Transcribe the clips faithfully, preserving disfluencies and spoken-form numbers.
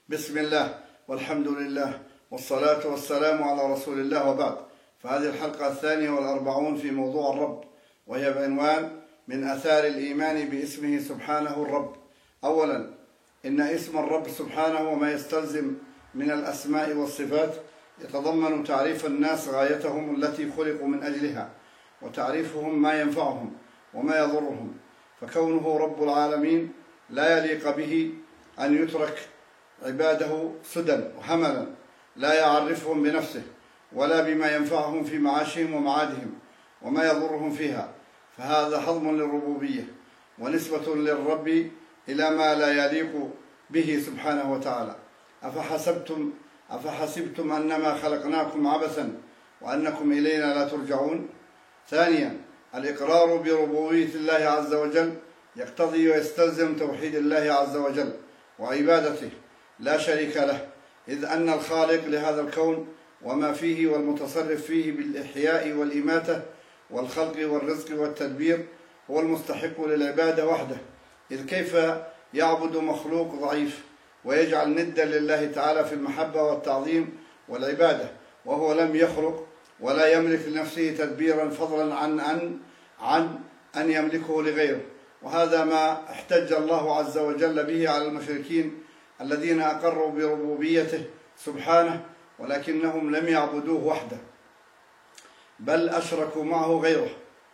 بسم الله والحمد لله والصلاة والسلام على رسول الله، وبعد. فهذه الحلقة الثانية والأربعون في موضوع الرب، وهي بعنوان من آثار الإيمان باسمه سبحانه الرب. أولا، إن اسم الرب سبحانه وما يستلزم من الأسماء والصفات يتضمن تعريف الناس غايتهم التي خلقوا من أجلها، وتعريفهم ما ينفعهم وما يضرهم، فكونه رب العالمين لا يليق به أن يترك عباده سدى وهملا لا يعرفهم بنفسه ولا بما ينفعهم في معاشهم ومعادهم وما يضرهم فيها، فهذا هضم للربوبية ونسبة للرب إلى ما لا يليق به سبحانه وتعالى. أفحسبتم, أفحسبتم أنما خلقناكم عبثا وأنكم إلينا لا ترجعون. ثانيا، الإقرار بربوبية الله عز وجل يقتضي ويستلزم توحيد الله عز وجل وعبادته لا شريك له، إذ أن الخالق لهذا الكون وما فيه والمتصرف فيه بالإحياء والإماتة والخلق والرزق والتدبير هو المستحق للعبادة وحده، إذ كيف يعبد مخلوق ضعيف ويجعل ندا لله تعالى في المحبة والتعظيم والعبادة وهو لم يخلق ولا يملك لنفسه تدبيرا، فضلا عن أن عن أن يملكه لغيره. وهذا ما احتج الله عز وجل به على المشركين الذين أقروا بربوبيته سبحانه ولكنهم لم يعبدوه وحده، بل أشركوا معه غيره.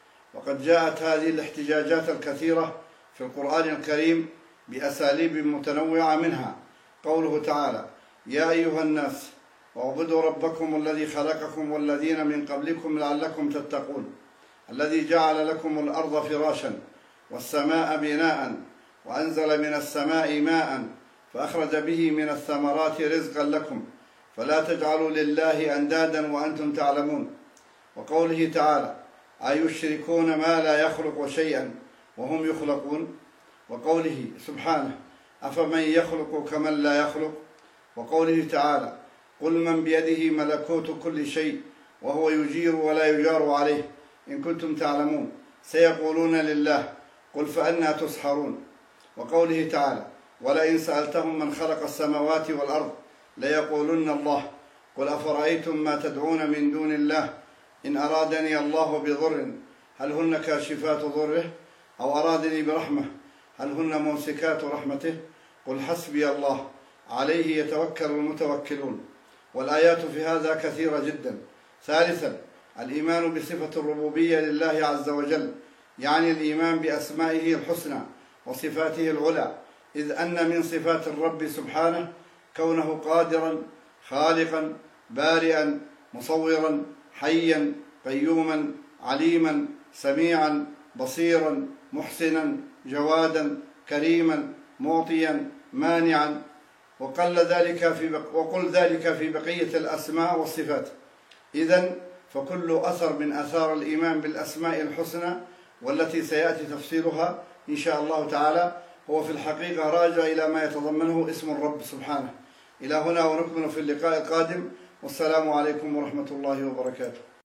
وقد جاءت هذه الاحتجاجات الكثيرة في القرآن الكريم بأساليب متنوعة، منها قوله تعالى: يا أيها الناس اعبدوا ربكم الذي خلقكم والذين من قبلكم لعلكم تتقون، الذي جعل لكم الأرض فراشا والسماء بناء وأنزل من السماء ماء فأخرج به من الثمرات رزقا لكم فلا تجعلوا لله أندادا وأنتم تعلمون. وقوله تعالى: أيشركون ما لا يخلق شيئا وهم يخلقون. وقوله سبحانه: أفمن يخلق كمن لا يخلق. وقوله تعالى: قل من بيده ملكوت كل شيء وهو يجير ولا يجار عليه إن كنتم تعلمون، سيقولون لله قل فأنى تسحرون. وقوله تعالى: ولئن سألتهم من خلق السماوات والأرض ليقولن الله قل أفرأيتم ما تدعون من دون الله إن أرادني الله بضر هل هن كاشفات ضره أو أرادني برحمة هل هن ممسكات رحمته قل حسبي الله عليه يتوكل المتوكلون. والآيات في هذا كثيرة جدا. ثالثا، الإيمان بصفة الربوبية لله عز وجل، يعني الإيمان بأسمائه الحسنى وصفاته العلى، إذ أن من صفات الرب سبحانه كونه قادرا خالقا بارئا مصورا حيا قيوما عليما سميعا بصيرا محسنا جوادا كريما معطيا مانعا، وقل ذلك في بق... وقل ذلك في بقية الأسماء والصفات. إذن فكل أثر من آثار الإيمان بالأسماء الحسنى والتي سيأتي تفسيرها إن شاء الله تعالى هو في الحقيقة راجع إلى ما يتضمنه اسم الرب سبحانه. إلى هنا ونكمل في اللقاء القادم، والسلام عليكم ورحمة الله وبركاته.